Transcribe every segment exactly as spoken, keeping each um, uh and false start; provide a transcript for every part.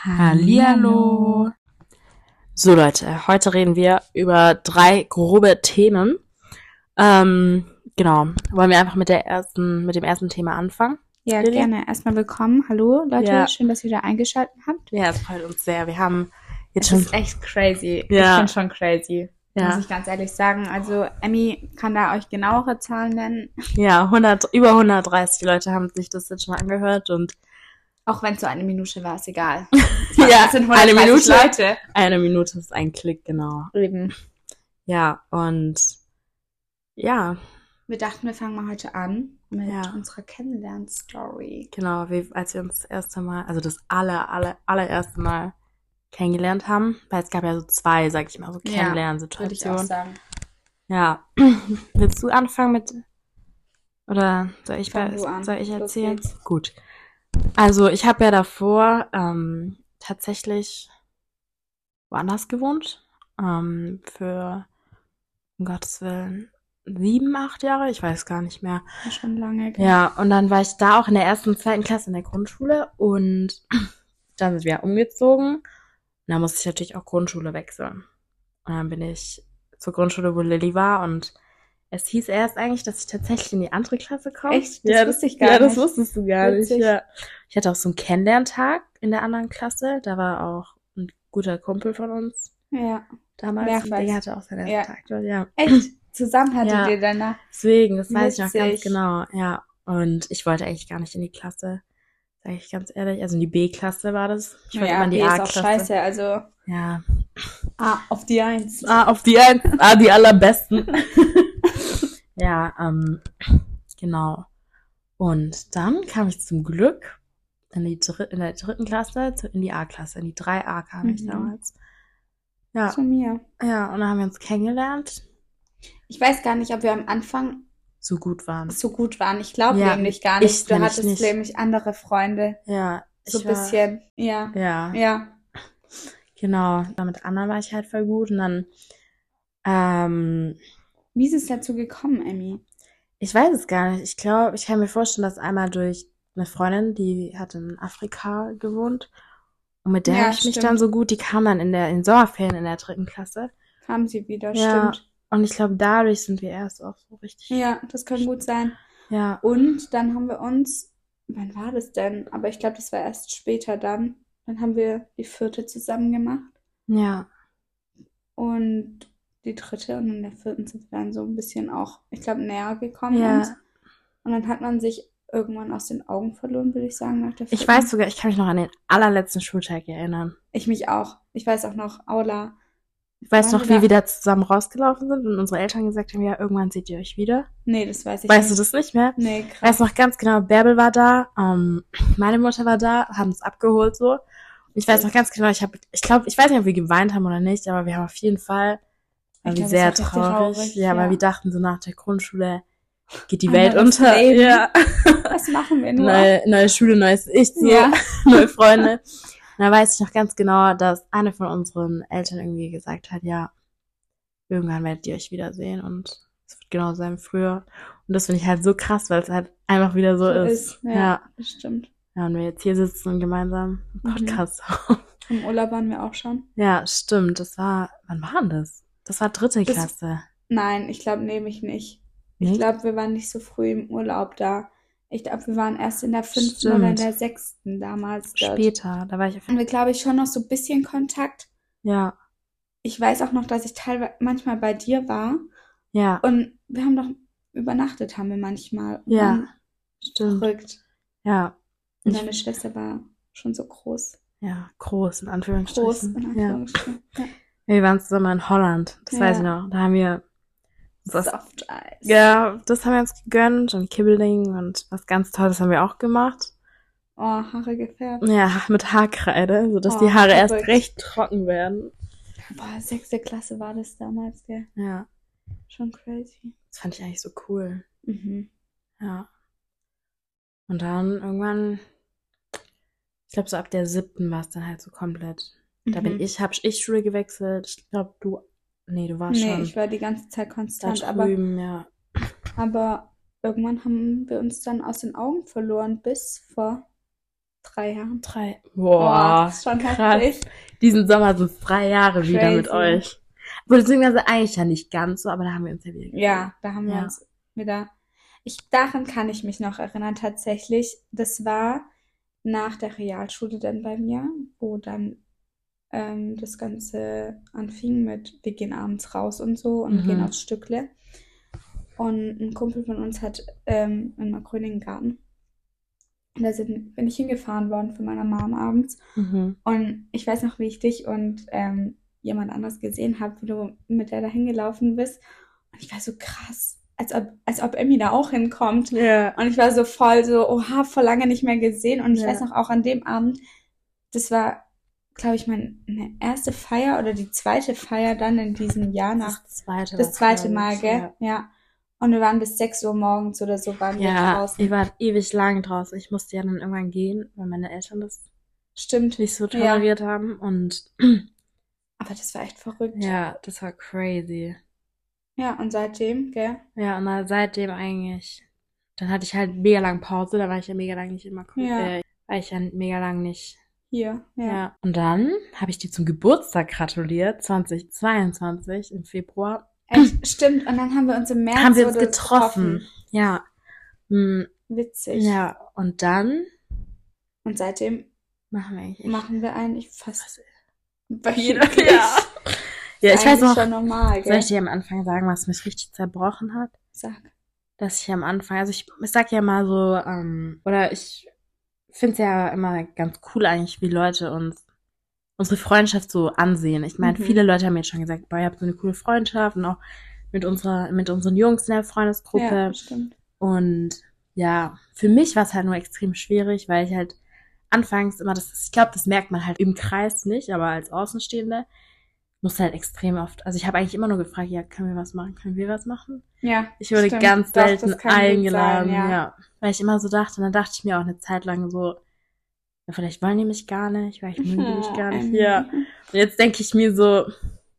Hallihallo. So Leute, heute reden wir über drei grobe Themen. Ähm, genau. Wollen wir einfach mit der ersten, mit dem ersten Thema anfangen? Ja, Lilly? gerne. Erstmal willkommen. Hallo Leute, Ja. schön, dass ihr wieder eingeschaltet habt. Ja, es freut uns sehr. Wir haben jetzt Es schon. ist echt crazy. Ja. Ich bin schon crazy, Ja. muss ich ganz ehrlich sagen. Also Emmy kann da euch genauere Zahlen nennen, Ja, hundert, über hundertdreißig Leute haben sich das jetzt schon angehört und auch wenn es so eine Minute war, ist egal. ja, Es sind eine hundertdreißig Minute. Leute. Eine Minute ist ein Klick, genau. Eben. Ja, und ja, Wir dachten, wir fangen mal heute an mit Ja. unserer Kennenlern-Story. genau, wie, als wir uns das erste Mal, also das aller, aller, allererste Mal kennengelernt haben, weil es gab ja so zwei, sag ich mal, so Würde ich auch Kennenlernsituationen. sagen. Ja. Willst du anfangen mit, oder soll ich, Fang bei- du an. soll ich Los erzählen? geht's. Gut. Also ich habe ja davor ähm, tatsächlich woanders gewohnt, ähm, für, um Gottes Willen, sieben, acht Jahre, ich weiß gar nicht mehr. War schon lange. gell? Ja, und dann war ich da auch in der ersten und zweiten Klasse in der Grundschule und dann sind wir umgezogen. Und dann musste ich natürlich auch Grundschule wechseln. Und dann bin ich zur Grundschule, wo Lilly war, und es hieß erst eigentlich, dass ich tatsächlich in die andere Klasse komme. Echt? Das ja, wusste ich gar ja, das nicht. wusstest du gar Witzig. nicht. Ja. Ich hatte auch so einen Kennenlerntag in der anderen Klasse. Da war auch ein guter Kumpel von uns Ja. damals. Wer Und weiß. der hatte auch seinen ersten Ja. Tag dort, ja. Echt? Zusammen hattet Ja. ihr dann da? Deswegen, das weiß ich noch ganz Witzig. genau, ja. Und ich wollte eigentlich gar nicht in die Klasse, sage ich ganz ehrlich. Also in die B-Klasse war das. Ich wollte Ja, immer in die B ist auch A-Klasse. scheiße, also Ja. A auf die Eins. Ah, auf die ein, ah, die allerbesten. ja, ähm, genau. Und dann kam ich zum Glück in die Dr- in der dritten Klasse, zu- in die A-Klasse, in die drei A kam ich Mhm. damals. Ja, Zu mir. ja, und dann haben wir uns kennengelernt, Ich weiß gar nicht, ob wir am Anfang so gut waren. so gut waren. Ich glaube Ja, nämlich gar nicht. ich Du nämlich hattest nicht. nämlich andere Freunde. Ja, So ich ein war, bisschen. Ja. ja, Ja. genau. Dann mit Anna war ich halt voll gut und dann, ähm, Wie ist es dazu gekommen, Emmy? ich weiß es gar nicht. Ich glaube, ich kann mir vorstellen, dass einmal durch eine Freundin, die hat in Afrika gewohnt. Und mit der Ja, habe ich mich stimmt. dann so gut, die kam dann in der in Sommerferien in der dritten Klasse. Kam sie wieder, Ja. stimmt. Und ich glaube, dadurch sind wir erst auch so richtig. Ja, das kann gut sein. Ja. Und dann haben wir uns, wann war das denn? Aber ich glaube, das war erst später dann. Dann haben wir die vierte zusammen gemacht. Ja. Und die dritte und in der vierten sind wir dann so ein bisschen auch, ich glaube, näher gekommen Ja. uns. Und dann hat man sich irgendwann aus den Augen verloren, würde ich sagen, nach der Ich vierten. weiß sogar, ich kann mich noch an den allerletzten Schultag erinnern. Ich mich auch. Ich weiß auch noch, Aula. Ich weiß Waren noch, wir wie da- wir da zusammen rausgelaufen sind und unsere Eltern gesagt haben, ja, irgendwann seht ihr euch wieder. Nee, das weiß ich Weißt du nicht. das nicht mehr? Nee, Ich weiß krass. noch ganz genau, Bärbel war da, ähm, meine Mutter war da, haben uns abgeholt so. Und ich weiß noch ganz genau, ich habe, ich glaube, ich weiß nicht, ob wir geweint haben oder nicht, aber wir haben auf jeden Fall, waren Ich wir glaub, sehr es war richtig traurig. traurig, Ja, weil ja. wir dachten so nach der Grundschule geht die Welt Anderes unter. Leben. Ja. Was machen wir nur? Neue, neue Schule, neues Ich, so. Ja. neue Freunde. Und da weiß ich noch ganz genau, dass eine von unseren Eltern irgendwie gesagt hat, ja, irgendwann werdet ihr euch wiedersehen und es wird genau sein wie früher. Und das finde ich halt so krass, weil es halt einfach wieder so, So ist. ist. Ja, Ja. das stimmt. Ja, und wir jetzt hier sitzen und gemeinsam einen Mhm. Podcast. Im Urlaub waren wir auch schon. ja, stimmt. Das war, wann war denn das? Das war dritte Das- Klasse. Nein, ich glaube nämlich nicht. Ich Nicht? glaube, wir waren nicht so früh im Urlaub da. Ich glaube, wir waren erst in der fünften oder in Stimmt. der sechsten damals dort. Später, da war ich auf, Hatten wir, glaube ich, schon noch so ein bisschen Kontakt. ja, Ich weiß auch noch, dass ich teilweise manchmal bei dir war. ja, Und wir haben doch übernachtet, haben wir manchmal. Und Ja, dann stimmt. verrückt. Ja, Und Ich- deine Schwester war schon so groß. ja, groß, in Groß, Anführungsstrichen. in ja. Anführungsstrichen. Ja. Wir waren zusammen in Holland, das Ja. weiß ich noch. Da haben wir was, Soft Eis. ja, das haben wir uns gegönnt und Kibbeling und was ganz Tolles haben wir auch gemacht. Oh, Haare gefärbt. Ja, mit Haarkreide, sodass Oh, die Haare erst verrückt. recht trocken werden. Boah, sechste Klasse war das damals, gell? Ja, Schon crazy. das fand ich eigentlich so cool. Mhm. Ja. Und dann irgendwann, ich glaube so ab der siebten war es dann halt so komplett. Da bin Mhm. ich, hab ich Schule gewechselt. Ich glaube du, nee, du warst Nee, schon ich war die ganze Zeit da konstant, aber, drüben, ja. aber irgendwann haben wir uns dann aus den Augen verloren, bis vor drei Jahren. Drei. Oh, Boah, das ist schon krass. heftig. Diesen Sommer sind es drei Jahre wieder mit Crazy. euch. Beziehungsweise eigentlich ja nicht ganz so, aber da haben wir uns ja wieder gesehen. Ja, da haben wir Ja. uns wieder. Ich, daran kann ich mich noch erinnern, tatsächlich. Das war nach der Realschule dann bei mir, wo dann ähm, das Ganze anfing mit, wir gehen abends raus und so und Mhm. gehen aufs Stückle. Und ein Kumpel von uns hat ähm, in Markgröning einen Garten. Und da sind, bin ich hingefahren worden von meiner Mom abends. Mhm. Und ich weiß noch, wie ich dich und ähm, jemand anderes gesehen habe, wie du mit der da hingelaufen bist. Und ich war so krass, als ob, als ob Emmy da auch hinkommt. Ja. Und ich war so voll so, oha, voll lange nicht mehr gesehen. Und ich Ja. weiß noch, auch an dem Abend, das war, glaube ich, meine erste Feier oder die zweite Feier dann in diesem Jahr nach, Das zweite. das war's, zweite glaub Mal, ich. gell? Ja. Ja. Und wir waren bis sechs Uhr morgens oder so, waren wir Ja, draußen. ihr wart ewig lang draußen. Ich musste ja dann irgendwann gehen, weil meine Eltern das Stimmt. nicht so Ja. toleriert haben. Und Aber das war echt verrückt. ja, das war crazy. Ja, und seitdem, gell? Ja, und dann seitdem eigentlich, dann hatte ich halt mega lang Pause, da war ich ja mega lang nicht immer, Ja. äh, war ich ja mega lang nicht. Hier, ja. Ja. Und dann habe ich dir zum Geburtstag gratuliert, zweitausendzweiundzwanzig im Februar. Echt, stimmt. Und dann haben wir uns im März Haben wir uns oder getroffen. Ja. Hm, Witzig. ja, und dann Und seitdem machen wir eigentlich echt machen wir eigentlich fast wieder. wöchentlich. Ja. Ja, ich weiß Eigentlich noch, schon normal, soll gell? ich dir am Anfang sagen, was mich richtig zerbrochen hat? Sag. Dass ich am Anfang, also ich, ich sag ja mal so, ähm, oder ich find's ja immer ganz cool eigentlich, wie Leute uns unsere Freundschaft so ansehen. Ich meine, Mhm. viele Leute haben mir jetzt schon gesagt, boah, ihr habt so eine coole Freundschaft und auch mit unserer, mit unseren Jungs in der Freundesgruppe. Ja, stimmt. Und ja, für mich war es halt nur extrem schwierig, weil ich halt anfangs immer, das, ich glaube, das merkt man halt im Kreis nicht, aber als Außenstehende musste halt extrem oft, also ich habe eigentlich immer nur gefragt, ja, können wir was machen, können wir was machen? Ja, Ich wurde stimmt. ganz Doch, selten das kann gut eingeladen, sein, ja. ja. Weil ich immer so dachte, und dann dachte ich mir auch eine Zeit lang so, ja, vielleicht wollen die mich gar nicht, vielleicht mögen die mich gar nicht. Emmy. Ja. Und jetzt denke ich mir so,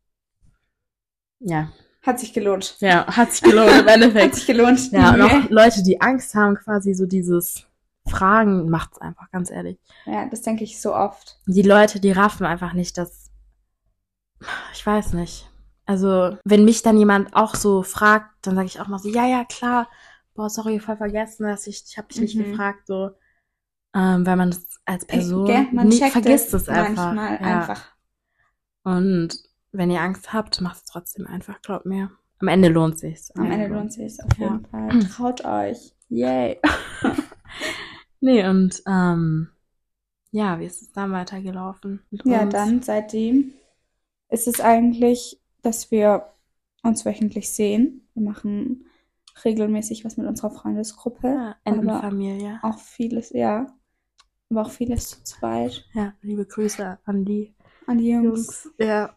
ja, Hat sich gelohnt. ja, hat sich gelohnt im Hat Endeffekt. sich gelohnt. Ja, und Nee. auch Leute, die Angst haben, quasi so dieses Fragen, macht's einfach, ganz ehrlich. Ja, das denke ich so oft. Die Leute, die raffen einfach nicht, dass, ich weiß nicht. Also, wenn mich dann jemand auch so fragt, dann sage ich auch mal so, ja, ja, klar, boah, sorry, voll vergessen, dass ich, ich habe dich nicht Mhm. gefragt, so, ähm, weil man das als Person Gell? Man nicht checkt vergisst es es einfach. manchmal ja. einfach. Und wenn ihr Angst habt, macht es trotzdem einfach, glaubt mir. Am Ende lohnt sich's. Am Ende lohnt sich es auf Ja. jeden Fall. Traut euch. Yay. Nee, und ähm, ja, wie ist es dann weitergelaufen mit Ja, uns? dann seitdem ist es eigentlich, dass wir uns wöchentlich sehen. Wir machen regelmäßig was mit unserer Freundesgruppe. Ja, Entenfamilie. Auch vieles, ja. Aber auch vieles zu zweit. Ja, liebe Grüße an die An die Jungs. Jungs. Ja.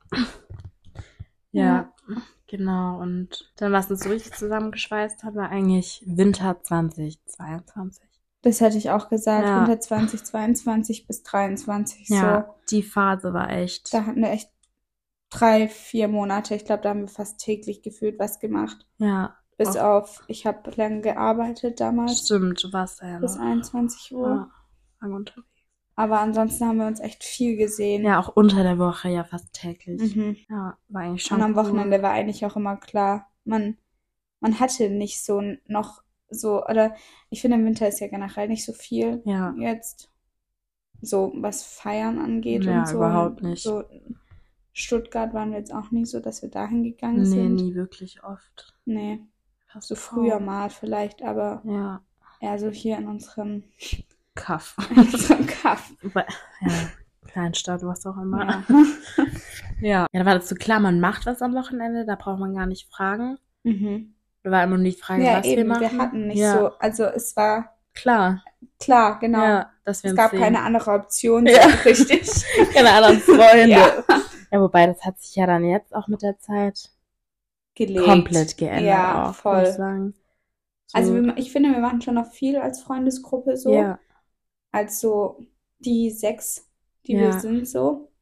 Ja, genau. Und dann, was uns so richtig zusammengeschweißt hat, war eigentlich Winter zweitausendzweiundzwanzig. Das hätte ich auch gesagt. Ja. Winter zwanzig zweiundzwanzig bis dreiundzwanzig. Ja, die Phase war echt. So. Da hatten wir echt drei, vier Monate. Ich glaube, da haben wir fast täglich gefühlt was gemacht. Ja, Bis Auch- auf, ich habe lange gearbeitet damals. stimmt, du warst da ja Bis noch. einundzwanzig Uhr. Ja, lang unterwegs. Aber ansonsten haben wir uns echt viel gesehen. Ja, auch unter der Woche ja fast täglich. Mhm. Ja, war eigentlich schon Und am cool. Wochenende war eigentlich auch immer klar, man, man hatte nicht so noch so, oder ich finde im Winter ist ja generell nicht so viel Ja, jetzt, so was Feiern angeht Ja, und so. überhaupt nicht. So Stuttgart waren wir jetzt auch nicht so, dass wir dahin gegangen nee, sind. nie wirklich oft. Nee, Fast so kaum. früher mal vielleicht, aber Ja, eher so hier in unserem, Kaff. in unserem Kaff. Bei- ja, Kleinstadt, was auch immer. Ja. Ja. Ja, da war das so klar, man macht was am Wochenende, da braucht man gar nicht fragen. Mhm. Da war immer nur die Frage, Ja, was eben, wir machen. wir hatten nicht ja, so, also es war Klar. klar, genau. Ja, dass wir Es uns gab sehen. keine andere Option, Ja. so richtig. Keine anderen Freunde. Ja. Ja, wobei das hat sich ja dann jetzt auch mit der Zeit Gelegt. komplett geändert Ja, auch, voll. muss ich sagen. So, Also wir, ich finde, wir machen schon noch viel als Freundesgruppe so, ja, als so die sechs, die Ja. wir sind so.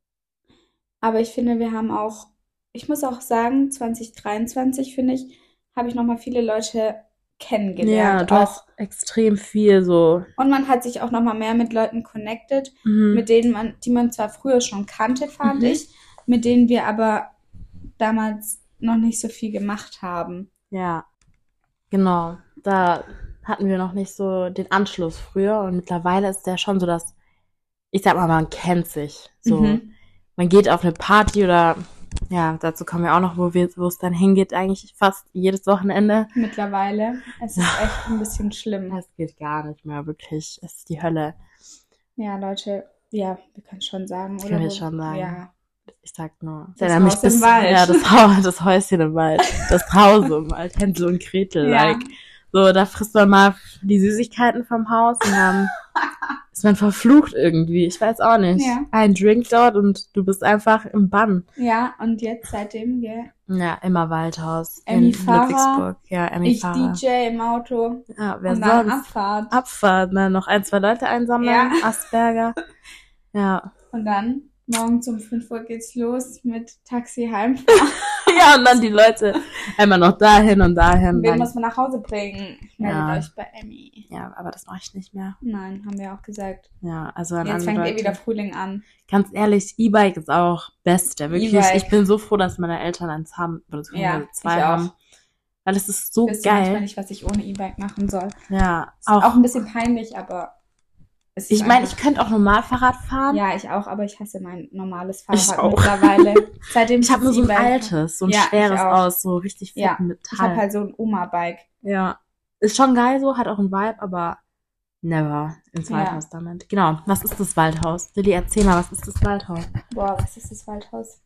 Aber ich finde, wir haben auch, ich muss auch sagen, zwanzig dreiundzwanzig, finde ich, habe ich nochmal viele Leute kennengelernt. Ja, du auch. hast extrem viel so. Und man hat sich auch nochmal mehr mit Leuten connected, Mhm. mit denen man, die man zwar früher schon kannte, fand Mhm. ich, mit denen wir aber damals noch nicht so viel gemacht haben. Ja, genau. Da hatten wir noch nicht so den Anschluss früher und mittlerweile ist der schon so, dass, ich sag mal, man kennt sich. So, Mhm. man geht auf eine Party oder, ja, dazu kommen wir auch noch, wo wir, wo es dann hingeht, eigentlich fast jedes Wochenende. Mittlerweile. Es ist echt ein bisschen schlimm. Das geht gar nicht mehr, wirklich. Es ist die Hölle. Ja, Leute, ja, wir können schon sagen, oder? Können wir Wo- schon sagen. Ja. Ich sag nur. Ich Das erinnere mich Haus im bis- Wald. Ja, das Haus, das Häuschen im Wald. Das Haus im Wald. Hänsel und Gretel, Ja. like. So, da frisst man mal die Süßigkeiten vom Haus und dann ist man verflucht irgendwie. Ich weiß auch nicht. Ja. Ein Drink dort und du bist einfach im Bann. Ja, und jetzt seitdem, gell? Ja, immer Waldhaus. Emmy in Fahrer. Ludwigsburg. Ja, Emmy Ich Fahrer. D J im Auto Ja, wer und dann sonst? Abfahrt. Abfahrt, ne? Noch ein, zwei Leute einsammeln. Ja. Asperger. Ja. Und dann morgens um fünf Uhr geht's los mit Taxi heimfahren. Ja, und dann die Leute einmal noch dahin und dahin. Wen Dann, muss man nach Hause bringen? Meldet Ja. euch bei Emmy. ja, aber das mache ich nicht mehr. Nein, haben wir auch gesagt. Ja, also an Jetzt andere fängt eh Leute. wieder Frühling an. Ganz ehrlich, E-Bike ist auch Beste. Wirklich, E-Bike. ich bin so froh, dass meine Eltern eins haben, oder Ja, zwei ich auch. haben. Weil es ist so Ich wüsste manchmal geil. nicht, was ich ohne E-Bike machen soll. Ja, Ist auch, auch. ein bisschen peinlich, aber es ist Ich meine, ich einfach- könnte auch normal Fahrrad fahren. Ja, ich auch, aber ich hasse mein normales Ich Fahrrad auch. mittlerweile. Seitdem Ich habe nur so ein E-Bike habe. altes, so ein Ja, ich schweres auch. aus, so richtig Ja, fetten Ich habe Metall. halt so ein Oma-Bike. Ja. Ist schon geil so, hat auch einen Vibe, aber never ins Ja. Waldhaus damit. Genau. Was ist das Waldhaus? Lilly, erzähl mal, was ist das Waldhaus? Boah, was ist das Waldhaus?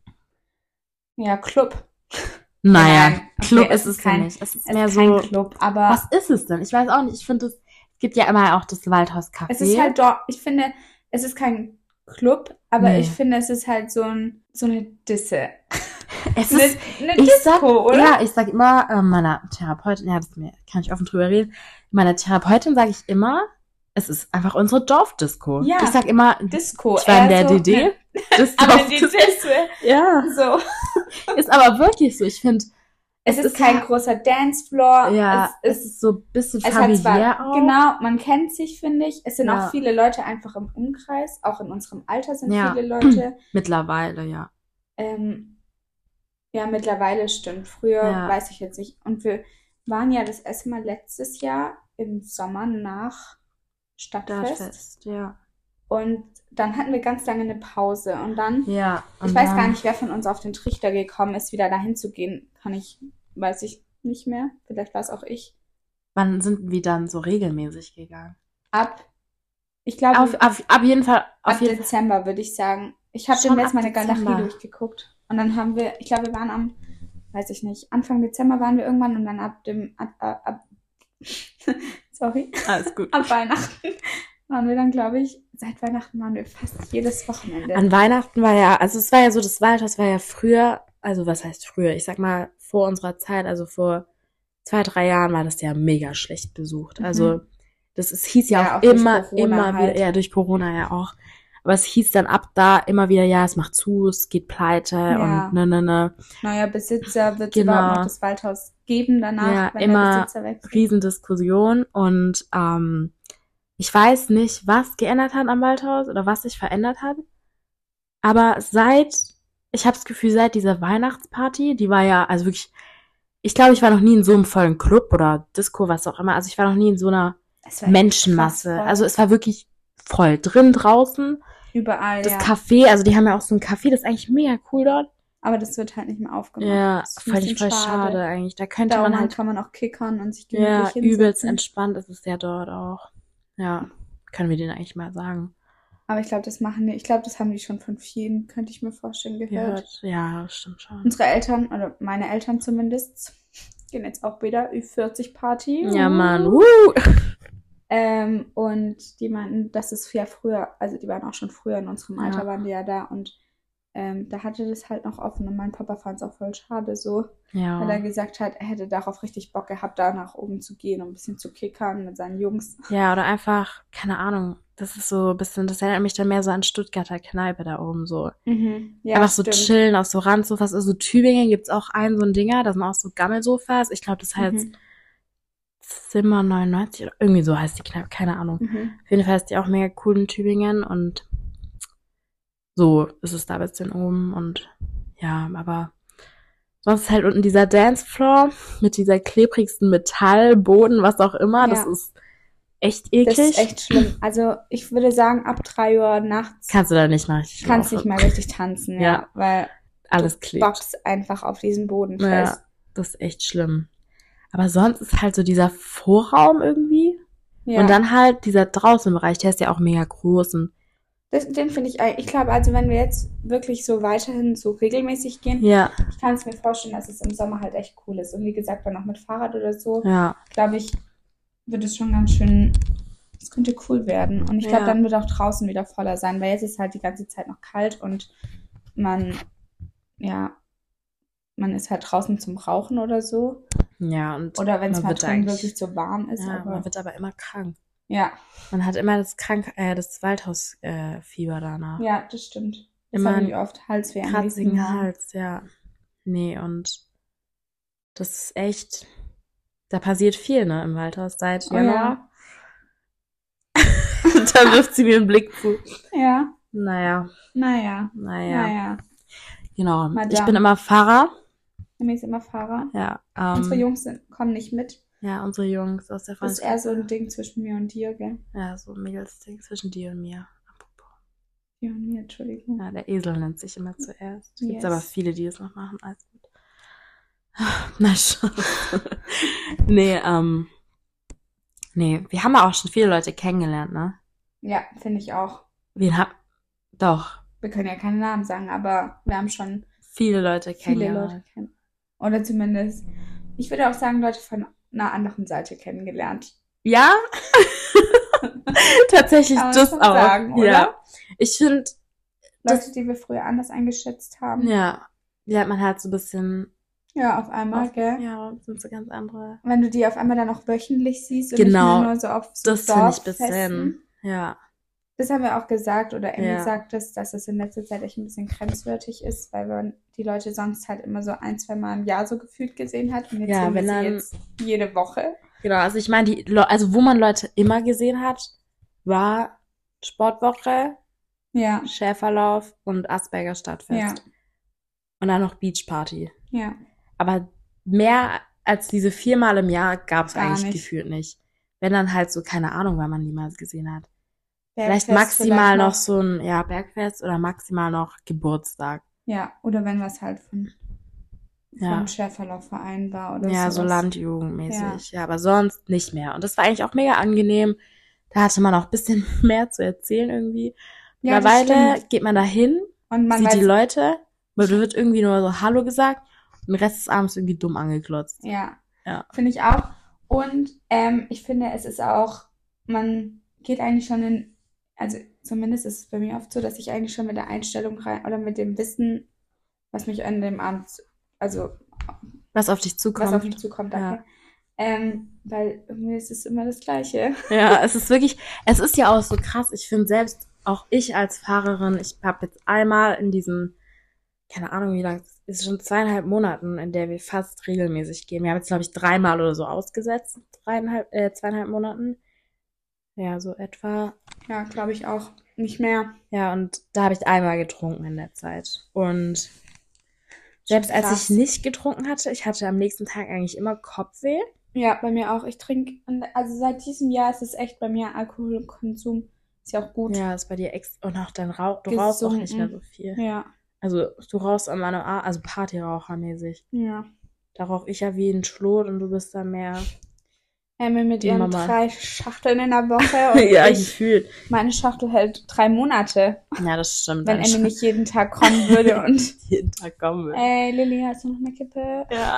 Ja, Club. Naja, Nein, okay, Club es ist ist es kein- nicht. Es ist Es mehr ist so. kein Club, aber Was ist es denn? Ich weiß auch nicht. Ich finde, es es gibt ja immer auch das Waldhaus Café. es ist halt doch, ich finde, es ist kein Club, aber Nee. ich finde, es ist halt so ein so eine Disse. es Eine, ist, eine ich Disco, sag, oder? ja, ich sag immer äh, meiner Therapeutin, ja, das ist mir, kann ich offen drüber reden. Meiner Therapeutin sage ich immer, es ist einfach unsere Dorfdisco. Ja. Ich sag immer, Disco. ich war in eher der so, D D. Das Aber die Dorfdisco. Disse. Ja, So. ist aber wirklich so. Ich finde, Es Es ist ist kein ja- großer Dancefloor. ja, es, es es, ist so ein bisschen es hat familiär zwar, auch. genau, man kennt sich, finde ich. Es sind Ja. auch viele Leute einfach im Umkreis. Auch in unserem Alter sind Ja. viele Leute. Mittlerweile, ja. Ähm, ja, mittlerweile stimmt. Früher Ja. weiß ich jetzt nicht. Und wir waren ja das erste Mal letztes Jahr im Sommer nach Stadtfest. Stadtfest, ja. Und dann hatten wir ganz lange eine Pause. Und dann, Ja. ich weiß gar nicht, wer von uns auf den Trichter gekommen ist, wieder dahin zu gehen. Kann ich, weiß ich nicht mehr. Vielleicht war es auch ich. Wann sind wir dann so regelmäßig gegangen? Ab, ich glaube, Auf, auf, ab jeden Fall, auf ab jeden Fall. Dezember würde ich sagen. Ich habe Schon dem letzten ab Mal eine Galerie Dezember. durchgeguckt. Und dann haben wir, ich glaube, wir waren am, weiß ich nicht, Anfang Dezember waren wir irgendwann und dann ab dem, ab, ab, ab sorry, Alles gut. ab Weihnachten waren wir dann, glaube ich, seit Weihnachten waren wir fast jedes Wochenende. An Weihnachten war ja, also es war ja so, das Waldhaus war ja früher, also was heißt früher? Ich sag mal, vor unserer Zeit, also vor zwei, drei Jahren war das ja mega schlecht besucht. Mhm. Also das ist, hieß ja, Ja, auch, auch durch immer, Corona immer halt. wieder, ja, durch Corona ja auch. Aber es hieß dann ab da immer wieder, ja, es macht zu, es geht pleite Ja. und ne, ne, ne. Neuer Besitzer wird Genau. überhaupt noch das Waldhaus geben danach, Ja, wenn immer der Besitzer wechselt. Riesendiskussion und ähm, ich weiß nicht, was geändert hat am Waldhaus oder was sich verändert hat. Aber seit, ich habe das Gefühl, seit dieser Weihnachtsparty, die war ja, also wirklich, ich glaube, ich war noch nie in so einem vollen Club oder Disco, was auch immer. Also ich war noch nie in so einer Es war Menschenmasse. krass voll. Also es war wirklich voll drin, draußen. Überall, Das ja. Café, also die haben ja auch so ein Café, das ist eigentlich mega cool dort. Aber das wird halt nicht mehr aufgemacht. Ja, Das ist ein völlig bisschen voll schade eigentlich. Da könnte Da man man halt kann man auch kickern und sich gemütlich Ja, hinsetzen. übelst entspannt ist es ja dort auch. Ja, können wir denen eigentlich mal sagen. Aber ich glaube, das machen die, ich glaube, das haben die schon von vielen, könnte ich mir vorstellen, gehört. Gehört. Ja, stimmt schon. Unsere Eltern, oder meine Eltern zumindest, gehen jetzt auch wieder Ü vierzig Party. Ja, Mann. Uh. Ähm, und die meinten, das ist ja früher, also die waren auch schon früher in unserem Alter, Ja. waren die ja da und ähm, da hatte das halt noch offen und mein Papa fand es auch voll schade so, weil er Ja. gesagt hat, er hätte darauf richtig Bock gehabt, da nach oben zu gehen und ein bisschen zu kickern mit seinen Jungs. Ja, oder einfach, keine Ahnung. Das ist so ein bisschen, das erinnert mich dann mehr so an Stuttgarter Kneipe da oben so. Mhm. Ja, Einfach so stimmt. chillen auf so Randsofas. Also Tübingen gibt's auch ein so ein Dinger, da sind auch so Gammelsofas. Ich glaube, das heißt Mhm. Zimmer neunundneunzig oder irgendwie so heißt die Kneipe, keine Ahnung. Mhm. Auf jeden Fall ist die auch mega cool in Tübingen und so ist es da ein bisschen oben und ja, aber sonst halt unten dieser Dancefloor mit dieser klebrigsten Metallboden, was auch immer, das Ja, ist echt eklig. das ist echt schlimm. Also ich würde sagen, ab drei Uhr nachts Kannst du da nicht mal richtig kannst laufen. nicht mehr richtig tanzen, ja, Ja, weil alles du klebt. bockst einfach auf diesen Boden Ja, fest. das ist echt schlimm. Aber sonst ist halt so dieser Vorraum irgendwie und Ja, dann halt dieser Draußenbereich, der ist ja auch mega groß und das, den finde ich, eigentlich- ich glaube, also wenn wir jetzt wirklich so weiterhin so regelmäßig gehen, ja, ich kann es mir vorstellen, dass es im Sommer halt echt cool ist. Und wie gesagt, dann auch mit Fahrrad oder so, ja, glaube ich, wird es schon ganz schön, es könnte cool werden. Und ich glaube, ja, dann wird auch draußen wieder voller sein, weil jetzt ist halt die ganze Zeit noch kalt und man, ja, man ist halt draußen zum Rauchen oder so. ja und Oder wenn es man mal wird drin eigentlich, wirklich so warm ist, ja, man aber wird aber immer krank. ja, Man hat immer das Krank, äh, das Waldhausfieber äh, Fieber danach. ja, das stimmt. Das Immer habe ich einen oft, Halsweh am nächsten kratzigen Morgen. Hals, ja. Nee, und das ist echt, da passiert viel, ne, im Waldhaus seit Oh Januar. ja, Da wirft sie mir einen Blick zu. ja, Naja, naja, naja. naja. Genau. Ich bin Madame. immer Fahrer. Nämlich immer Fahrer. Ja, Unsere ähm, Jungs sind, kommen nicht mit. ja, unsere Jungs aus der Das ist eher so ein Freundesgruppe. Ding zwischen mir und dir, gell? Ja, so ein Mädelsding zwischen dir und mir. Apropos. Dir und mir, Entschuldigung. Ja, der Esel nennt sich immer zuerst. Gibt's aber Yes. viele, die es noch machen. Alles gut. Na schon. Nee, ähm, nee, wir haben ja auch schon viele Leute kennengelernt, ne? Ja, finde ich auch. Wen hab, doch, Wir können ja keine Namen sagen, aber wir haben schon viele Leute viele Leute kennengelernt. kennen. Oder zumindest, ich würde auch sagen, Leute von einer anderen Seite kennengelernt. Ja? Tatsächlich Kann man das schon auch. sagen, oder? Ja. Ich finde, Leute, die wir früher anders eingeschätzt haben. ja, lernt man halt so ein bisschen Ja, auf einmal, auf, gell? ja, sind so ganz andere. Wenn du die auf einmal dann auch wöchentlich siehst und nicht Genau, mehr nur so auf so das finde ich Dorffesten. bisschen, ja, Das haben wir auch gesagt, oder Emmy ja, sagt es, dass es in letzter Zeit echt ein bisschen grenzwertig ist, weil man die Leute sonst halt immer so ein, zwei Mal im Jahr so gefühlt gesehen hat. Und jetzt ja, sehen wir wenn sie dann, jetzt jede Woche. genau, also ich meine, die, Le- also wo man Leute immer gesehen hat, war Sportwoche, Ja, Schäferlauf und Asperger ja, Stadtfest und dann noch Beachparty. ja, Aber mehr als diese viermal im Jahr gab es gar eigentlich nicht. gefühlt nicht. Wenn dann halt so, keine Ahnung, weil man niemals gesehen hat. Vielleicht Bergfest maximal vielleicht noch noch. so ein, ja, Bergfest oder maximal noch Geburtstag. Ja, oder wenn was halt von, Ja, vom Schäferlaufverein war oder ja, so sowas. Ja, landjugendmäßig. Ja, aber sonst nicht mehr. Und das war eigentlich auch mega angenehm. Da hatte man auch ein bisschen mehr zu erzählen irgendwie. ja, das Mittlerweile stimmt. geht man da hin, Und man sieht die weiß, Leute, weil da wird irgendwie nur so Hallo gesagt und den Rest des Abends irgendwie dumm angeglotzt. ja, Ja. finde ich auch. Und ähm, ich finde, es ist auch, man geht eigentlich schon in, also zumindest ist es bei mir oft so, dass ich eigentlich schon mit der Einstellung rein oder mit dem Wissen, was mich an dem Abend, also Was auf dich was auf zukommt. mich zukommt, Ja. danke. Ähm, weil irgendwie ist es immer das Gleiche. Ja, es ist wirklich, es ist ja auch so krass. Ich finde selbst, auch ich als Fahrerin, ich habe jetzt einmal in diesen, keine Ahnung wie lang, es ist schon zweieinhalb Monaten, in der wir fast regelmäßig gehen. Wir haben jetzt, glaube ich, dreimal oder so ausgesetzt, dreieinhalb, äh, zweieinhalb Monaten. Ja, so etwa. Ja, glaube ich auch. Nicht mehr. Ja, und da habe ich einmal getrunken in der Zeit. Und Schon selbst als ich krass. nicht getrunken hatte, ich hatte am nächsten Tag eigentlich immer Kopfweh. Ja, bei mir auch. Ich trinke, also seit diesem Jahr ist es echt bei mir Alkoholkonsum. Ist ja auch gut. Ja, ist bei dir ex und auch dann rauch, du rauchst auch nicht mehr so Gesunken. viel. Ja, Also du rauchst an meiner Art, also Partyrauchermäßig. ja. Da rauch ich ja wie ein Schlot und du bist da mehr Emmy mit die ihren Mama. drei Schachteln in der Woche und Ja, ich, gefühlt. meine Schachtel hält drei Monate, Ja, das stimmt. wenn Deine Emmy Sch nicht jeden Tag kommen würde und jeden Tag kommen will. ey, Lilly, hast du noch eine Kippe? Ja.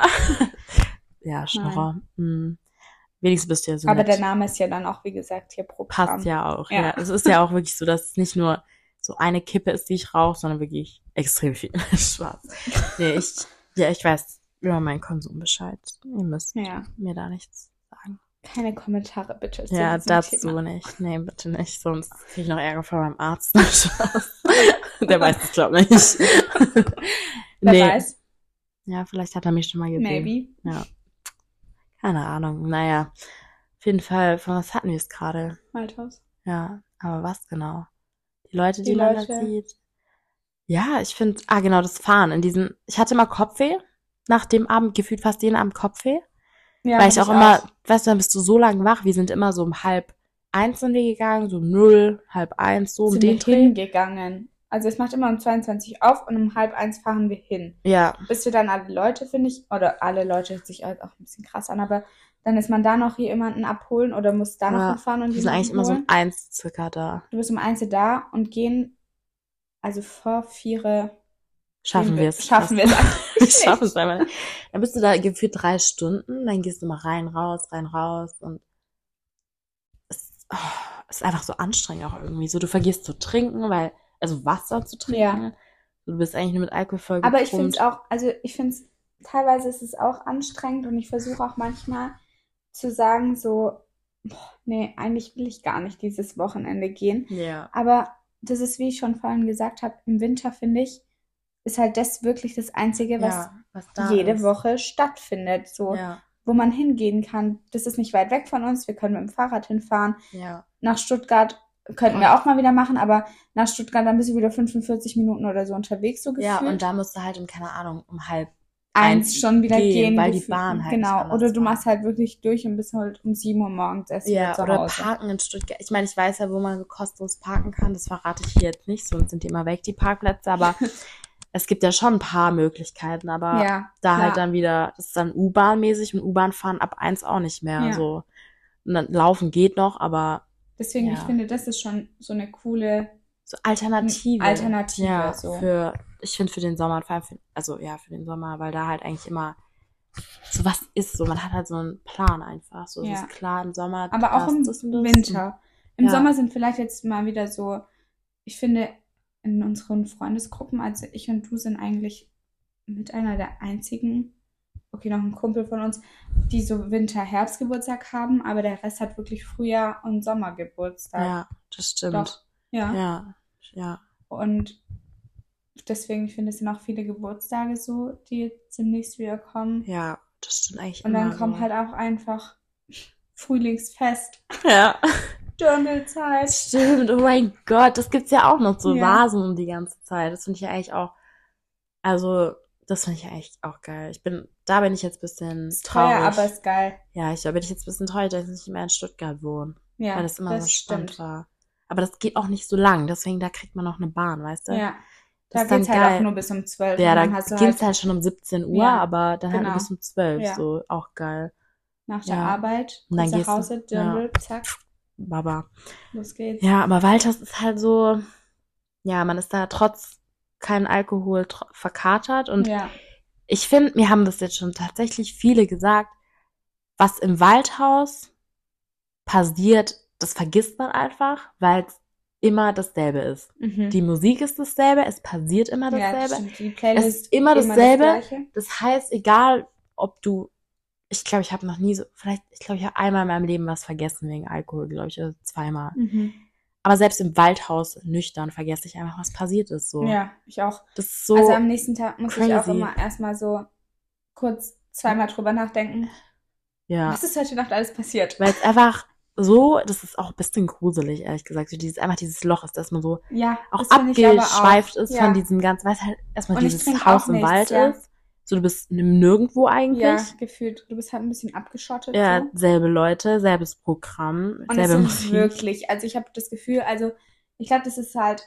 Ja, Nein. Schnorrer. Hm. Wenigstens bist du ja so Aber der nett. Name ist ja dann auch, wie gesagt, hier Passt Programm. ja auch. Ja. Ja. Es ist ja auch wirklich so, dass es nicht nur so eine Kippe ist, die ich rauche, sondern wirklich extrem viel. Spaß. Nee, ich, ja, ich weiß über meinen Konsum Bescheid. Ihr müsst Ja. mir da nichts sagen. Keine Kommentare bitte zu Ja, diesem dazu Thema. nicht. Nee, bitte nicht. Sonst kriege ich noch Ärger von meinem Arzt. Spaß. Der weiß es, glaube ich, nicht. Wer Nee. weiß, Ja, vielleicht hat er mich schon mal gesehen. maybe. Ja. Keine Ahnung. Naja, auf jeden Fall, von was hatten wir es gerade? Waldhaus. Ja, aber was genau? Die Leute, Die die man da Leute. sieht. Ja, ich finde, ah genau, das Fahren in diesen, ich hatte immer Kopfweh, nach dem Abend, gefühlt fast jeden Abend Kopfweh, Ja, weil ich hatte auch ich immer, auch. weißt du, dann bist du so lange wach, wir sind immer so um halb eins sind wir gegangen, so um null, halb eins, so um Sind wir den Dreh. hingegangen. Also es macht immer um zweiundzwanzig auf und um halb eins fahren wir hin. Ja, Bis wir dann alle Leute, finde ich, oder alle Leute, hört sich halt auch ein bisschen krass an, aber dann ist man da noch jemanden abholen oder muss da noch ja, hinfahren und wir sind eigentlich jemanden immer so um holen. eins circa da. Du bist um eins da und gehen, also vor vier gehen Schaffen wir wir, es schaffen wir fast. es Wir eigentlich schaffen es nicht. einmal nicht. Dann bist du da gefühlt drei Stunden, dann gehst du mal rein, raus, rein, raus und es oh, ist einfach so anstrengend auch irgendwie. So, du vergisst zu trinken, weil, also Wasser zu Ja. trinken. Du bist eigentlich nur mit Alkohol voll Aber ich finde es gepumpt. auch, also ich finde es, teilweise ist es auch anstrengend und ich versuche auch manchmal zu sagen, so, boah, nee, eigentlich will ich gar nicht dieses Wochenende gehen. Ja. Aber das ist, wie ich schon vorhin gesagt habe, im Winter finde ich, ist halt das wirklich das Einzige, was Ja, was da jede ist. Woche stattfindet. So, Ja, wo man hingehen kann. Das ist nicht weit weg von uns. Wir können mit dem Fahrrad hinfahren. ja. Nach Stuttgart könnten wir auch mal wieder machen, aber nach Stuttgart dann bist du wieder fünfundvierzig Minuten oder so unterwegs, so Ja, und gefühlt. da musst du halt um, keine Ahnung, um halb Eins eins schon wieder gehen, gehen, weil die gefühl- Bahn halt nicht genau. anders Oder du fahren. machst halt wirklich durch und bist halt um sieben Uhr morgens erst wieder Ja, zu oder Hause. parken in Stuttgart. Ich meine, ich weiß ja, wo man kostenlos parken kann. Das verrate ich hier jetzt nicht, sonst sind die immer weg, die Parkplätze. Aber es gibt ja schon ein paar Möglichkeiten. Aber Ja, da halt klar. dann wieder, das ist dann U-Bahn-mäßig und U-Bahn fahren ab eins auch nicht mehr. Ja. So. Und dann laufen geht noch, aber Deswegen, ich ja, finde, das ist schon so eine coole so Alternative. Alternative. Ja, So. für, ich finde für den Sommer, vor allem für, also ja, für den Sommer, weil da halt eigentlich immer so was ist. So, man hat halt so einen Plan einfach. So, es Ja. ist klar, im Sommer Aber auch passt im das und das. Winter. Im Ja. Sommer sind vielleicht jetzt mal wieder so, ich finde, in unseren Freundesgruppen, also ich und du sind eigentlich mit einer der einzigen, okay, noch ein Kumpel von uns, die so Winter-Herbst-Geburtstag haben, aber der Rest hat wirklich Frühjahr- und Sommergeburtstag. Ja, das stimmt. Doch, ja. Ja, ja. Und deswegen, ich finde, es sind auch viele Geburtstage so, die jetzt demnächst wieder kommen. Ja, das stimmt eigentlich Und immer dann kommt so. halt auch einfach Frühlingsfest, Ja, Dirndlzeit. stimmt. Oh mein Gott, das gibt's ja auch noch, so Ja. Vasen um die ganze Zeit. Das finde ich ja eigentlich auch, also, das finde ich ja eigentlich auch geil. Ich bin, da bin ich jetzt ein bisschen Ist teuer, traurig. aber ist geil. Ja, ich, da bin ich jetzt ein bisschen traurig, dass ich nicht mehr in Stuttgart wohne. Ja, Weil das immer das so spannend stimmt. war. Aber das geht auch nicht so lang, deswegen da kriegt man noch eine Bahn, weißt du? Ja, Das da ist dann geht's halt geil. auch nur bis um zwölf. Ja, und da dann hast du geht's halt halt schon um siebzehn Uhr, Ja, aber dann halt nur genau. bis um zwölf, Ja. so auch geil. nach der Ja. Arbeit, Und dann kurz nach gehst du- Hause, Dirndl, zack, Baba. los geht's. Ja, aber Waldhaus ist halt so, ja, man ist da trotz kein Alkohol tr- verkatert und Ja, ich finde, mir haben das jetzt schon tatsächlich viele gesagt, was im Waldhaus passiert, das vergisst man einfach, weil es immer dasselbe ist. mhm. Die Musik ist dasselbe, es passiert immer Ja, das dasselbe. stimmt. Die Playlist Es ist immer das dasselbe. Gleiche. Das heißt, egal, ob du, ich glaube, ich habe noch nie so, vielleicht, ich glaube, ich habe einmal in meinem Leben was vergessen wegen Alkohol, glaube ich, oder zweimal. Mhm. Aber selbst im Waldhaus nüchtern vergesse ich einfach, was passiert ist. So. Ja, ich auch. Das ist so. Also am nächsten Tag muss ich auch crazy. immer erstmal so kurz zweimal drüber nachdenken. Ja. Was ist heute Nacht alles passiert? Weil es einfach so, das ist auch ein bisschen gruselig, ehrlich gesagt. So dieses, einfach dieses Loch ist, dass man so Ja, auch das finde ich aber abgeschweift auch. ist Ja. von diesem ganzen, weil es halt erstmal Und ich dieses trinke Haus auch im nichts, Wald ja. ist. So, du bist im Nirgendwo eigentlich. Ja, gefühlt. Du bist halt ein bisschen abgeschottet. Ja, so. selbe Leute, selbes Programm, Und es selbe sind Musik. wirklich, also ich habe das Gefühl, also ich glaube, das ist halt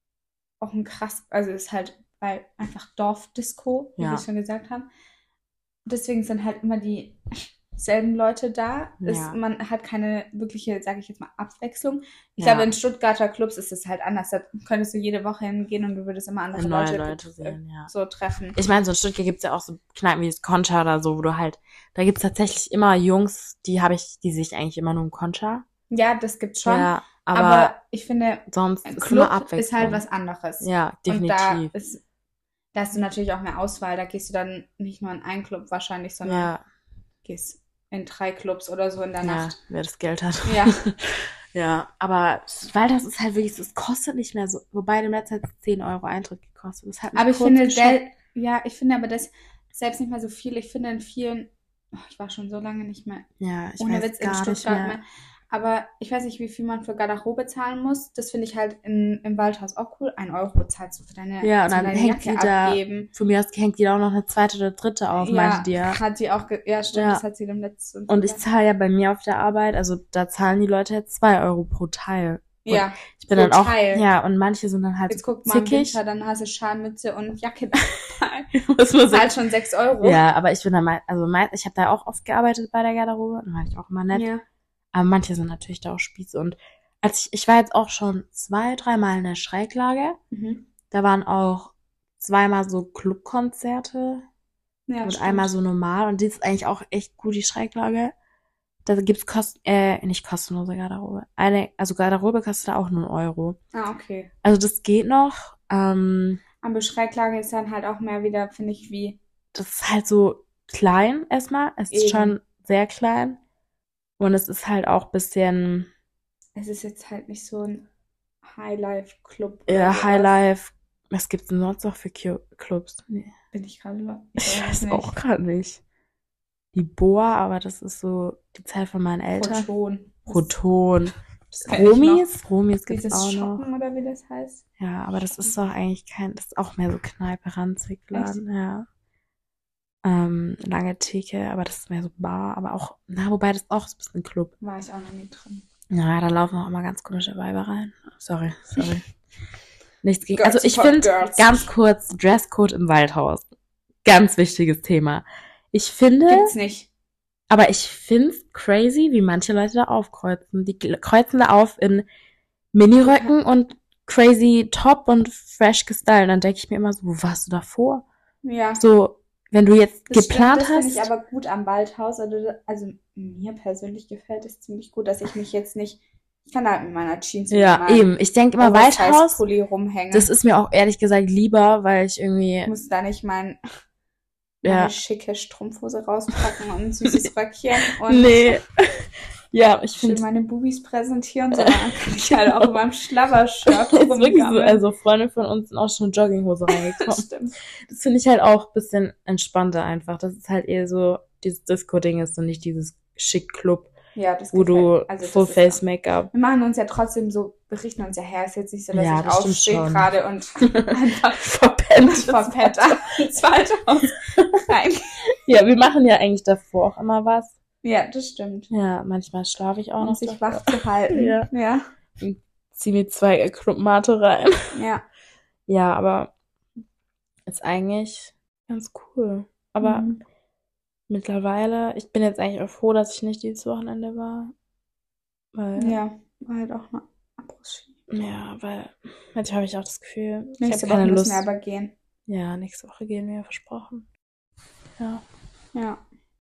auch ein krass, also es ist halt bei einfach Dorfdisco, wie Ja. wir schon gesagt haben. Deswegen sind halt immer dieselben Leute da. Es, Ja. man hat keine wirkliche, sage ich jetzt mal, Abwechslung. Ich Ja. glaube, in Stuttgarter Clubs ist es halt anders. Da könntest du jede Woche hingehen und du würdest immer andere Neue Leute, Leute äh, sehen, ja. so treffen. Ich meine, so in Stuttgart gibt's ja auch so Kneipen wie das Concha oder so, wo du halt, da gibt's tatsächlich immer Jungs, die habe ich, die sehe ich eigentlich immer nur im Concha. Ja, das gibt's schon. Ja, aber, aber, ich finde, sonst ein ist Club immer Abwechslung. ist halt was anderes. Ja, Und da definitiv. ist, da hast du natürlich auch mehr Auswahl. Da gehst du dann nicht nur in einen Club wahrscheinlich, sondern Ja, gehst in drei Clubs oder so in der ja, Nacht. wer das Geld hat. Ja. Ja, aber weil das ist halt wirklich, es kostet nicht mehr so, wobei im Netz hat zehn Euro Eintritt gekostet. Das hat mich Aber ich kurz finde, geschockt. der, ja, ich finde aber das selbst nicht mehr so viel. Ich finde in vielen Oh, ich war schon so lange nicht mehr, Ja, ich ohne weiß Witz, in gar nicht Stuttgart mehr. mehr. Aber ich weiß nicht, wie viel man für Garderobe zahlen muss. Das finde ich halt in, im Waldhaus auch cool. Ein Euro zahlst du für deine, Ja, und zum dann deine hängt Jacke sie da, abgeben. von mir aus hängt die da auch noch eine zweite oder dritte auf, meinte Ja, die ja. hat sie auch, ge ja, stimmt, Ja. das hat sie dem letzten Und ich gesagt. zahle ja bei mir auf der Arbeit, also da zahlen die Leute jetzt zwei Euro pro Teil. Und Ja, ich bin pro dann auch, Teil. ja, und manche sind dann halt Jetzt so guck mal im zickig. Winter, dann hast du Schalmütze und Jacke dabei. Muss man Das sagen. zahlt schon sechs Euro. Ja, aber ich bin da mal, also mein, ich habe da auch oft gearbeitet bei der Garderobe, dann war ich auch immer nett. Ja. Aber manche sind natürlich da auch Spieße. Und als ich, ich war jetzt auch schon zwei, dreimal in der Schräglage. Mhm. Da waren auch zweimal so Clubkonzerte Ja, und stimmt. einmal so normal. Und die ist eigentlich auch echt gut, die Schräglage. Da gibt's kost, äh, nicht kostenlose Garderobe. Eine, also Garderobe kostet da auch nur einen Euro. Ah, okay. Also das geht noch. Ähm, Aber Schräglage ist dann halt auch mehr wieder, finde ich, wie das ist halt so klein erstmal. Es ist eben. schon sehr klein. Und es ist halt auch bisschen, Es ist jetzt halt nicht so ein Highlife-Club oder ja, sowas. Highlife. Was gibt's denn sonst noch für Cu- Clubs? Nee. Bin ich gerade lo- Ich Ich weiß weiß es auch nicht. gerade nicht. Die Boa, aber das ist so die Zeit von meinen Eltern. Proton. Das, Proton. das kenn ich noch. Romis, Romis gibt's Dieses auch noch. Schocken oder wie das heißt. Ja, aber das ist doch eigentlich kein, das ist auch mehr so Kneipe, ranzig, Laden, ja. Ähm, lange Theke, aber das ist mehr so Bar, aber auch, na, wobei das auch so ein bisschen Club. War ich auch noch nie drin. Ja, da laufen auch immer ganz komische Weiber rein. Sorry, sorry. Nichts gegen, Girls also ich support finde, girls. ganz kurz, Dresscode im Waldhaus. Ganz wichtiges Thema. Ich finde, Gibt's nicht. aber ich find's crazy, wie manche Leute da aufkreuzen. Die kreuzen da auf in Miniröcken und crazy Top und fresh gestylt. Und dann denke ich mir immer so, wo warst du davor? Ja. So, wenn du jetzt Das geplant stimmt, das finde ich hast. aber gut am Waldhaus. Also, also mir persönlich gefällt es ziemlich gut, dass ich mich jetzt nicht. Ich kann halt mit meiner Jeans Ja, und meinem eben. Ich denke immer, Waldhaus, Oversize-Pulli rumhängen. das ist mir auch ehrlich gesagt lieber, weil ich irgendwie, Ich muss da nicht mein, meine ja, schicke Strumpfhose rauspacken und ein süßes Röckchen und nee. Ja, ich schön finde, meine Bubis präsentieren, sondern dann kann ich halt auch in meinem Schlabbershirt das ist wirklich so, rumgammeln. also Freunde von uns sind auch schon in Jogginghose reingekommen. Stimmt. Das finde ich halt auch ein bisschen entspannter einfach. Das ist halt eher so, dieses Disco-Ding ist und nicht dieses Schick-Club, Ja, das wo gefällt. du Also das ist Full-Face-Make-up. Wir machen uns ja trotzdem so, wir richten uns ja her. Ist jetzt nicht so, dass Ja, ich das stimmt aufstehe schon. gerade und einfach Verpennt. verpennt ins Waldhaus rein. Ja, wir machen ja eigentlich davor auch immer was. Ja, das stimmt. Ja, manchmal schlafe ich auch Um noch sich davor. wach zu halten. Ja. Ja. Zieh mir zwei Clubmate rein. Ja. Ja, aber ist eigentlich ganz cool. Aber Mhm. mittlerweile, ich bin jetzt eigentlich auch froh, dass ich nicht dieses Wochenende war. Weil, Ja, war halt auch eine Abrissski. ja, weil manchmal habe ich auch das Gefühl, ich Nächste habe Woche keine müssen Lust. wir aber gehen. Ja, nächste Woche gehen wir, versprochen. Ja. Ja.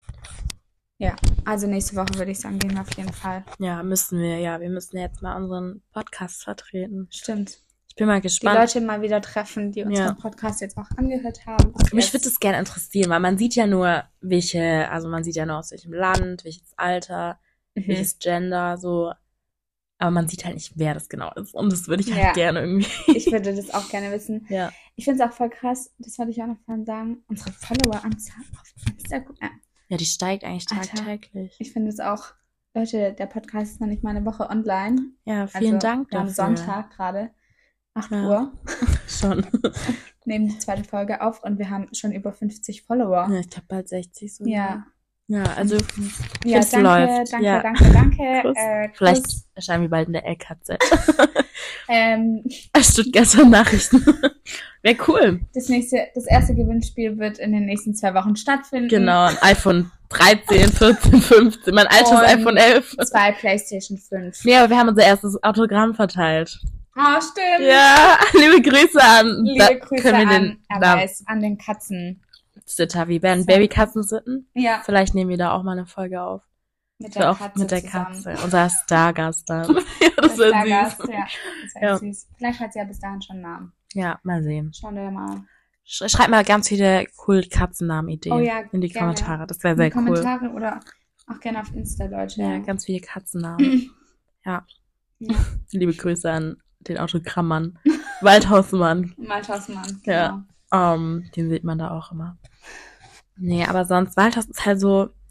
Ja, also nächste Woche würde ich sagen, gehen wir auf jeden Fall. Ja, müssen wir, ja. Wir müssen jetzt mal unseren Podcast vertreten. Stimmt. Ich bin mal Die gespannt. Leute mal wieder treffen, die unseren Ja. Podcast jetzt auch angehört haben. was Mich jetzt- würde das gerne interessieren, weil man sieht ja nur, welche, also man sieht ja nur aus welchem Land, welches Alter, Mhm. welches Gender, so. Aber man sieht halt nicht, wer das genau ist. Und das würde ich halt Ja. gerne irgendwie. Ich würde das auch gerne wissen. Ja. Ich finde es auch voll krass, das wollte ich auch noch vorhin sagen, unsere Follower-Anzahl auf Instagram. Ja, die steigt eigentlich Alter. tagtäglich. Ich finde es auch, Leute, der Podcast ist noch nicht mal eine Woche online. Ja, vielen also, Dank wir haben dafür. Sonntag gerade, acht Ja. Uhr, Schon. nehmen die zweite Folge auf und wir haben schon über fünfzig Follower. Ja, ich glaube bald sechzig so. Ja. Ja, also Ja, es danke, läuft. danke, Ja. danke, danke. Kuss. Äh, Vielleicht Kuss. erscheinen wir bald in der L K Z. Ähm, Stuttgarter Nachrichten. Wäre cool. das nächste, das erste Gewinnspiel wird in den nächsten zwei Wochen stattfinden. Genau, ein iPhone dreizehn, vierzehn, fünfzehn, mein altes Und iPhone elf. Zwei PlayStation fünf. Nee, aber wir haben unser erstes Autogramm verteilt. Ah, stimmt. Ja, liebe Grüße an. Liebe da Grüße können wir an, den er Namen weiß, an den Katzen. Sitter. Wir werden So. Babykatzen sitten. Ja, Vielleicht nehmen wir da auch mal eine Folge auf. mit So der auch Katze mit der zusammen. Katze. Unser Stargast dann. ja, das Das wäre war süß. Gast, ja, das wäre Ja. süß. Vielleicht hat sie ja bis dahin schon einen Namen. Ja, mal sehen. Schauen wir mal an. Sch schreibt mal ganz viele cool Katzennamen-Ideen Oh ja, in die gerne. Kommentare. Das wäre In die sehr cool. Kommentare oder auch gerne auf Insta, Leute. Ja, ganz viele Katzennamen. ja. Ja. Liebe Grüße an den Autogrammmann. Waldhausmann. Malthausmann, Ja. genau. Ähm, den sieht man da auch immer. Nee, aber sonst, Waldhaus ist halt so,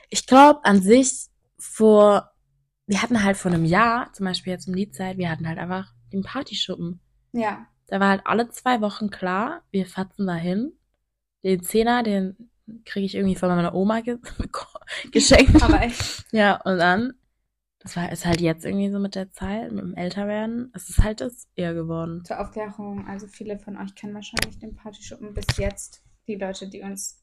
Ich glaube an sich vor, wir hatten halt vor einem Jahr, zum Beispiel jetzt um die Zeit, wir hatten halt einfach den Partyschuppen. Ja. Da war halt alle zwei Wochen klar, wir fatzen dahin. Den Zehner, den kriege ich irgendwie von meiner Oma ge geschenkt. Aber echt. Ja, und dann, das war ist halt jetzt irgendwie so mit der Zeit, mit dem Älterwerden, es ist halt das eher geworden. Zur Aufklärung, also viele von euch kennen wahrscheinlich den Partyschuppen bis jetzt. Die Leute, die uns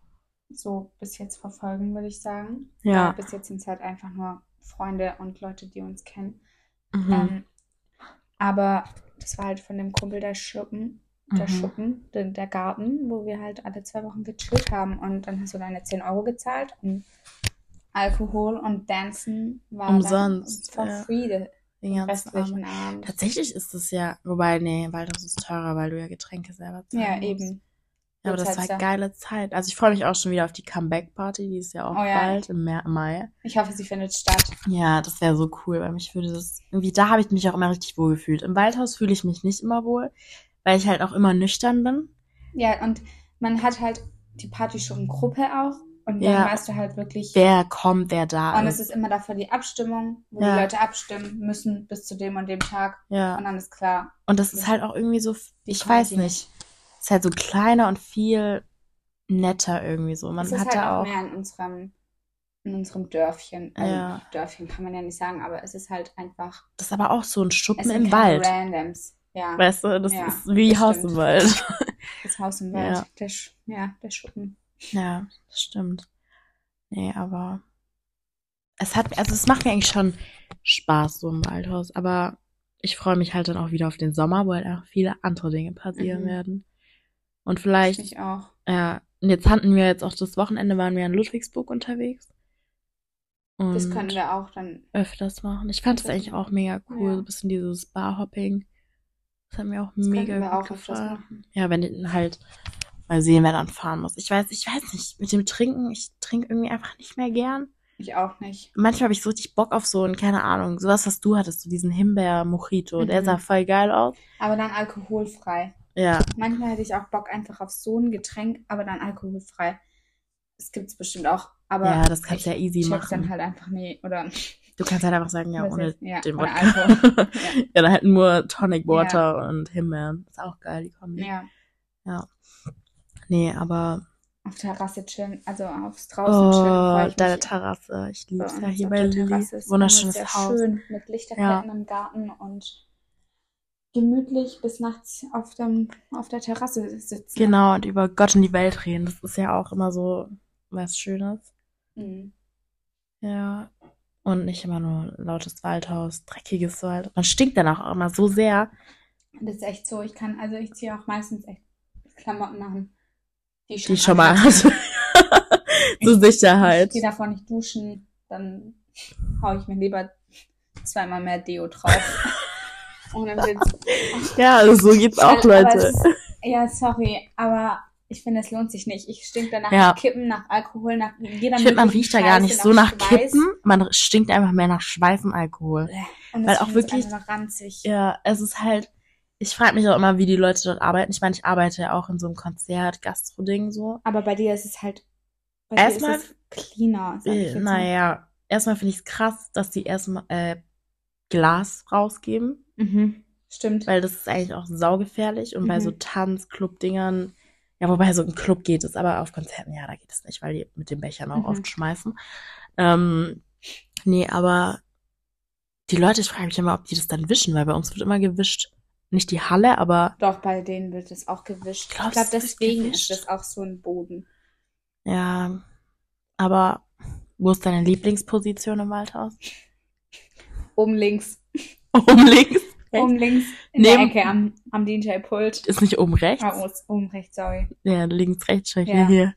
so bis jetzt verfolgen, würde ich sagen. Ja. Weil bis jetzt sind es halt einfach nur Freunde und Leute, die uns kennen. Mhm. Ähm, aber das war halt von dem Kumpel der Schuppen, der Mhm. Schuppen, der, der Garten, wo wir halt alle zwei Wochen gechillt haben. Und dann hast du deine zehn Euro gezahlt und Alkohol und Dancen war Umsonst, dann for ja. free den Den ganzen restlichen Abend. Abend. Tatsächlich ist es ja, wobei, nee, Waldhaus ist teurer, weil du ja Getränke selber zahlen Ja, musst. eben. Ja, aber Du das zahlst war ja. geile Zeit. Also ich freue mich auch schon wieder auf die Comeback-Party, die ist ja auch Oh ja. bald im Mer- Mai. Ich hoffe, sie findet statt. Ja, das wäre so cool, weil mich würde das, irgendwie, da habe ich mich auch immer richtig wohl gefühlt. Im Waldhaus fühle ich mich nicht immer wohl, weil ich halt auch immer nüchtern bin. Ja, und man hat halt die Partyschuppen-Gruppe auch. Und dann Ja. weißt du halt wirklich. Wer kommt, wer da Und es ist. ist immer dafür die Abstimmung, wo Ja. die Leute abstimmen müssen bis zu dem und dem Tag. Ja. Und dann ist klar. Und das ist halt auch irgendwie so, Die ich kommen weiß die nicht, ist halt so kleiner und viel netter irgendwie so. Man Es ist hat halt da auch auch, mehr in unserem, in unserem Dörfchen. Also Ja. Dörfchen kann man ja nicht sagen, aber es ist halt einfach. das ist aber auch so ein Es Schuppen sind im keine Wald. Randoms. Ja. Weißt du, das Ja, ist wie das Haus stimmt. im Wald. Das Haus im Wald. Ja. Der, Sch ja, der Schuppen. Ja, das stimmt. Nee, aber es hat, also es macht mir eigentlich schon Spaß, so im Waldhaus, aber ich freue mich halt dann auch wieder auf den Sommer, wo halt auch viele andere Dinge passieren Mhm. werden. Und Ich vielleicht, mich auch. ja, und jetzt hatten wir jetzt auch das Wochenende, waren wir in Ludwigsburg unterwegs. Und Das können wir auch dann. öfters machen. Ich fand das eigentlich auch mega cool, Ja. so ein bisschen dieses Barhopping. Das hat mir auch Das mega könnten wir gut auch öfters gefallen. machen. Ja, wenn die halt mal sehen, wer dann fahren muss. Ich weiß, ich weiß nicht, mit dem Trinken, ich trinke irgendwie einfach nicht mehr gern. Ich auch nicht. Manchmal habe ich so richtig Bock auf so einen, keine Ahnung, sowas, was du hattest, so diesen Himbeer-Mojito. Der Mhm. sah voll geil aus. Aber dann alkoholfrei. Ja, Manchmal hätte ich auch Bock einfach auf so ein Getränk, aber dann alkoholfrei. Das gibt's bestimmt auch. Aber ja, das kannst du ja ich easy check's dann machen. halt einfach nie. Oder Du kannst halt einfach sagen, ja, was ohne heißt- ja, den ohne Wodka. Alkohol. Ja. Ja, dann halt nur Tonic Water und Himbeeren. Ist auch geil, die Kombi. Ja, Ja. Nee, aber auf Terrasse chillen, also aufs draußen chillen, freue oh, ich deine mich. Terrasse. Ich liebe Bei es ja uns hier auf bei der Lilly. Terrasse ist Wunderschönes immer sehr Haus. schön mit Lichterketten im Garten und gemütlich bis nachts auf dem auf der Terrasse sitzen. Genau, und über Gott und die Welt reden. Das ist ja auch immer so was Schönes. Mhm. Ja. Und nicht immer nur lautes Waldhaus, dreckiges Wald. Man stinkt dann auch immer so sehr. Das ist echt so. Ich kann, also ich ziehe auch meistens echt Klamotten an, die Die schon mal anhatte. hat. Zur Sicherheit. Ich gehe davor nicht duschen, dann hau ich mir lieber zweimal mehr Deo drauf. Und dann wird's. Ja, also so geht's auch, Aber Leute. es ist, ja, sorry, aber ich finde, es lohnt sich nicht. Ich stink danach Ja. nach Kippen, nach Alkohol, nach jeder Ich finde, man möglichen riecht da gar nicht Scheiße, so nach Schweiß. Kippen. Man stinkt einfach mehr nach Schweiß und Alkohol. Und Weil das auch finde ich wirklich- einfach ranzig. Ja, es ist halt, ich frage mich auch immer, wie die Leute dort arbeiten. Ich meine, ich arbeite ja auch in so einem Konzert, Gastro-Ding so. Aber bei dir ist es halt, bei Erstmal- dir ist es cleaner, sag ich Äh, jetzt mal. naja, erstmal finde ich es krass, dass die erstmal äh, Glas rausgeben. Mhm. Stimmt. Weil das ist eigentlich auch saugefährlich. Und bei Mhm. so Tanz-Club-Dingern, ja, wobei so im Club geht es, aber auf Konzerten, ja, da geht es nicht, weil die mit den Bechern auch Mhm. oft schmeißen. Ähm, nee, aber die Leute, ich frage mich immer, ob die das dann wischen, weil bei uns wird immer gewischt. Nicht die Halle, aber Doch, bei denen wird es auch gewischt. Ich glaub, Ich glaube, es wird deswegen gewischt. ist das auch so ein Boden. ja, aber wo ist deine Lieblingsposition im Waldhaus? Oben links. Oben links? Oben links in Neben- der Ecke am, am D J-Pult. Ist nicht oben rechts? Ah, oh, ist oben rechts, sorry. Ja, links, rechts, schau ich Ja. hier.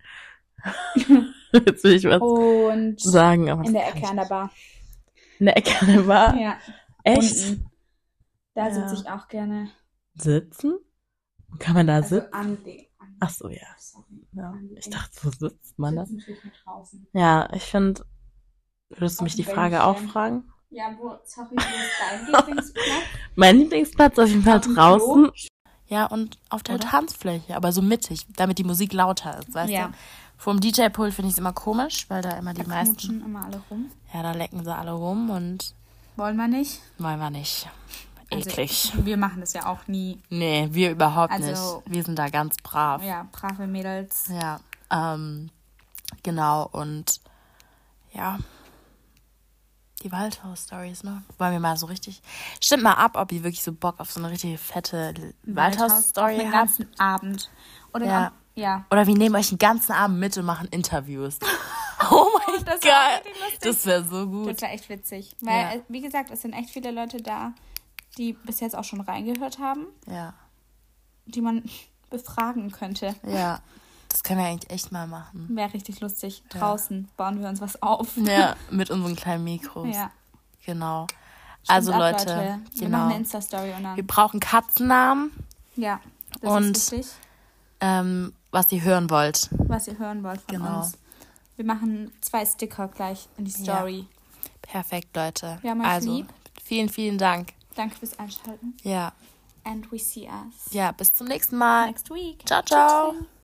Jetzt will ich was Und sagen, aber in der das kann Ecke ich an der nicht. Bar. In der Ecke an der Bar? Ja, Echt? unten. Da Ja. sitze ich auch gerne. Sitzen? Wo kann man da Also sitzen? an die. An Ach so, ja. sorry. ja. an die Ich dachte, wo sitzt man da? sitzen natürlich mit draußen. Ja, ich finde, würdest du Auf mich die dem Frage auch Bänkchen. fragen? Ja, wo, sorry, wo ist dein Lieblingsplatz? Mein Lieblingsplatz auf jeden Fall Auf dem draußen. Ja, und auf der Oder? Tanzfläche, aber so mittig, damit die Musik lauter ist, weißt Ja. du? Vom D J-Pult finde ich es immer komisch, weil da immer die Da meisten... knutschen immer alle rum. Ja, da lecken sie alle rum und Wollen wir nicht? wollen wir nicht. Eklig. Also, wir machen das ja auch nie. Nee, wir überhaupt Also- nicht. Wir sind da ganz brav. Ja, brave Mädels. Ja, ähm, genau, und ja, die Waldhaus-Stories, ne? Wollen wir mal so richtig, stimmt mal ab, ob ihr wirklich so Bock auf so eine richtig fette Waldhaus-Story Den habt. ganzen Abend. Oder Ja. auch, ja. Oder wir nehmen euch den ganzen Abend mit und machen Interviews. Oh mein das Gott, wär richtig lustig. das wäre so gut. Das wäre echt witzig. Weil, Ja. äh, wie gesagt, es sind echt viele Leute da, die bis jetzt auch schon reingehört haben, Ja, die man befragen könnte. ja, das können wir eigentlich echt mal machen. Wäre richtig lustig. Draußen bauen wir uns was auf. Ja, mit unseren kleinen Mikros. Ja. Genau. Stimmt Also auch, Leute, Wir machen genau. eine Insta-Story und Wir dann. brauchen Katzennamen, Ja, das Und- ist wichtig, ähm, was ihr hören wollt. was ihr hören wollt von Genau. uns. Wir machen zwei Sticker gleich in die Story. Perfekt, Leute. Wir haben euch also, lieb. vielen, vielen Dank. Danke fürs Einschalten. Ja, And we see us ja, bis zum nächsten Mal. next week. Ciao, ciao. Tschüssi.